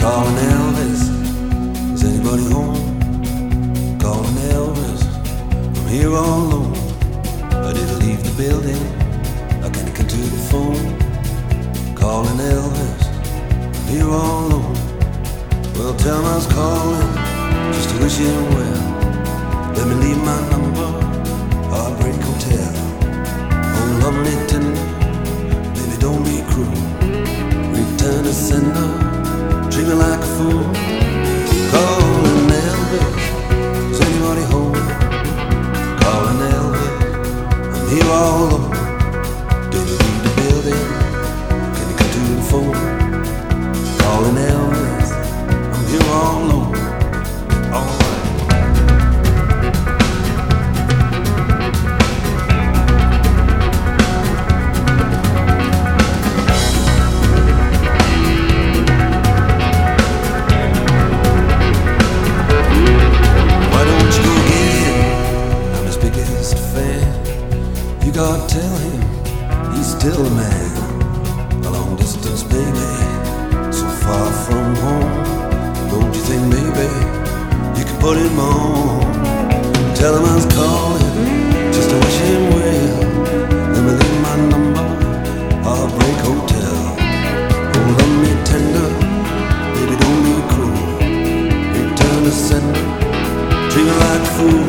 Calling Elvis, is anybody home? Calling Elvis, I'm here all alone. I didn't leave the building, I can't get to the phone. Calling Elvis, I'm here all alone. Well, tell him I was calling, just to wish him well. Let me leave my number, Heartbreak Hotel. Oh, lovely tender, baby don't be cruel. Return to sender, treat me like a fool. Calling Elvis, is anybody home? Calling Elvis, I'm here all alone. Did you leave the building? Can you come to the phone? Calling Elvis, I'm here all alone. All right. You gotta tell him he's still a man. A long distance baby, so far from home. Don't you think maybe you could put him on? Tell him I was calling, just to wish him well. Let me leave my number, Heartbreak Hotel. Oh, love me tender, baby don't be cruel. Return to sender, treat me like a fool.